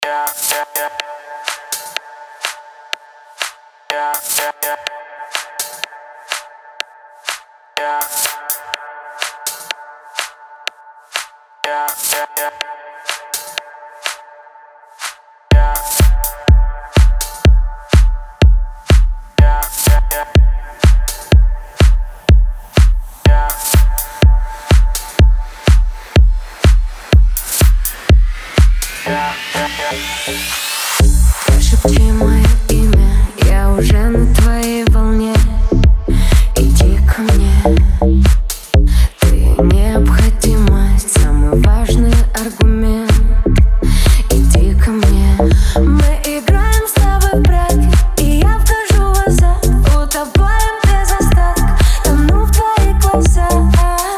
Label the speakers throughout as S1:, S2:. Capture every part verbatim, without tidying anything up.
S1: Шепчи мое имя, я уже на твоей волне. Иди ко мне, ты необходимость, самый важный аргумент. Иди ко мне, мы играем с тобой в браке, и я вхожу в азарт, утопаем без остатка, тону в твоих глазах.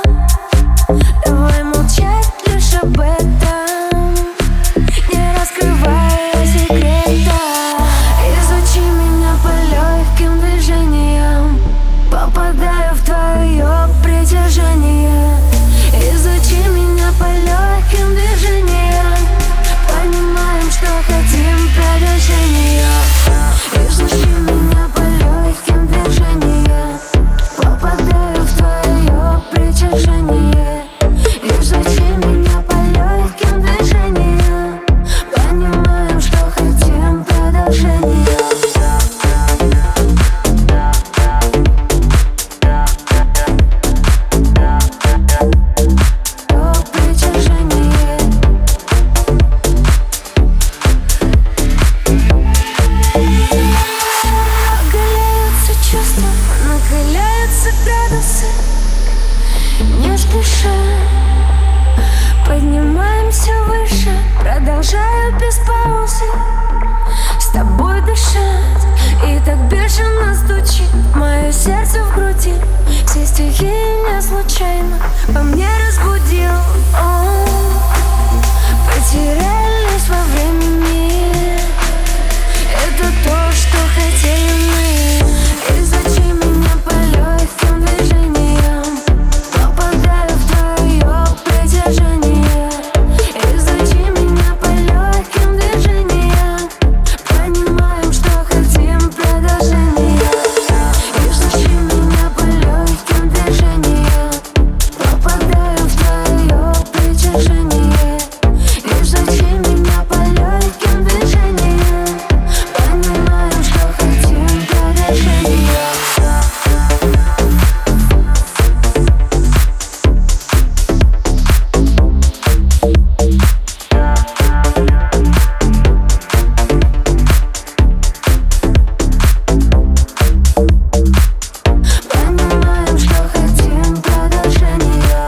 S1: Давай молчать лишь об этом, не раскрывая секрета. Изучи меня по легким движениям, попадаю в твое притяжение. Изучи меня по легким движениям, понимаем, что хотим продолжения. Изучи меня по легким движениям, попадаю в твое притяжение. Изучи меня по легким движениям, понимаем, что хотим продолжения. Оголяются чувства, накаляются градусы, не спеша поднимаемся выше, продолжаю без паузы с тобой дышать. И так бешено стучит мое сердце в груди. Все стихии не случайно по мне разбудил. О, потерялись во времени, это то, что хотели мы. Изучи меня по легким движениям, попадаю в твое притяжение. Изучи меня по легким движениям, понимаем, что хотим продолжения. Изучи меня по легким движениям, попадаю в твое притяжение. Изучи меня по легким движениям, понимаем, что хотим продолжения. Понимаем, что хотим продолжения.